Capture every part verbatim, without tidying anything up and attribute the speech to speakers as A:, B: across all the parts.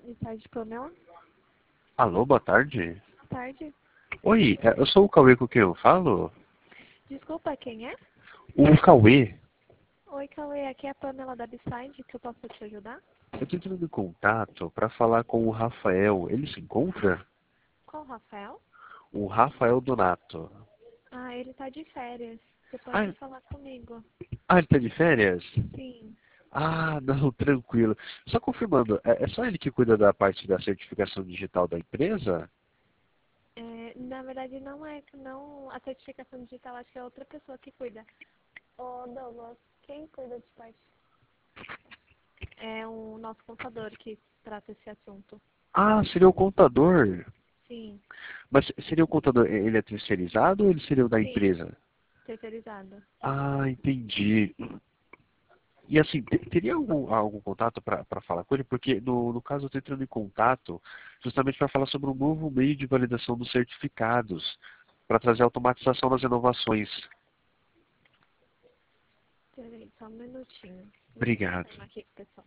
A: De tarde, Pamela.
B: Alô, boa tarde.
A: Boa tarde.
B: Oi, é, eu sou o Cauê com quem eu falo?
A: Desculpa, quem é?
B: O Cauê.
A: Oi, Cauê. Aqui é a Pamela da Beside, que eu posso te ajudar?
B: Eu tô entrando em contato para falar com o Rafael. Ele se encontra?
A: Qual, Rafael?
B: O Rafael Donato.
A: Ah, ele tá de férias. Você pode
B: Ah,
A: falar comigo.
B: ah, ele tá de férias?
A: Sim.
B: Ah, não, tranquilo. Só confirmando, é, é só ele que cuida da parte da certificação digital da empresa?
A: É, na verdade, não é não a certificação digital, acho que é outra pessoa que cuida. Ô, Douglas, quem cuida de parte? É o nosso contador que trata esse assunto.
B: Ah, seria o contador.
A: Sim,
B: Mas seria o contador, ele é terceirizado ou ele seria o da
A: sim,
B: empresa?
A: terceirizado.
B: Ah, entendi. E assim, te- teria algum, algum contato para falar com ele? Porque no, no caso eu estou entrando em contato justamente para falar sobre um novo meio de validação dos certificados, para trazer automatização nas inovações.
A: Peraí, só um minutinho. Deixa eu
B: Obrigado.
A: confirmar aqui com o pessoal.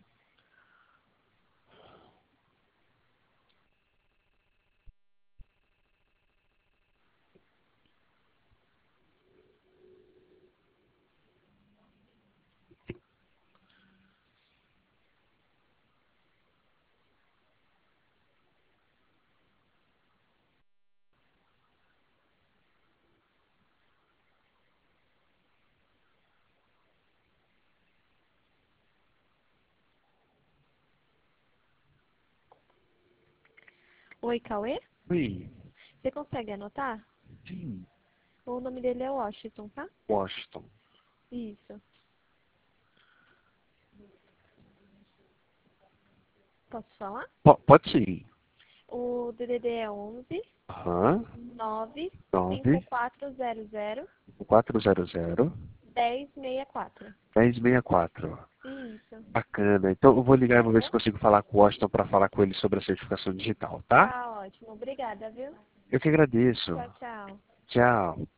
A: Oi, Cauê?
B: Oi,
A: Você consegue anotar?
B: sim,
A: O nome dele é Washington, tá?
B: Washington.
A: Isso. Posso falar?
B: Po- pode sim.
A: O D D D é onze
B: Aham,
A: nove cinco
B: nove
A: quatro zero zero
B: quatro zero zero
A: dez sessenta e quatro.
B: dez sessenta e quatro.
A: Isso.
B: Bacana. Então eu vou ligar e vou ver se consigo falar com o Washington para falar com ele sobre a certificação digital, tá?
A: Tá ótimo. Obrigada, viu?
B: Eu que agradeço.
A: Tchau, tchau.
B: Tchau.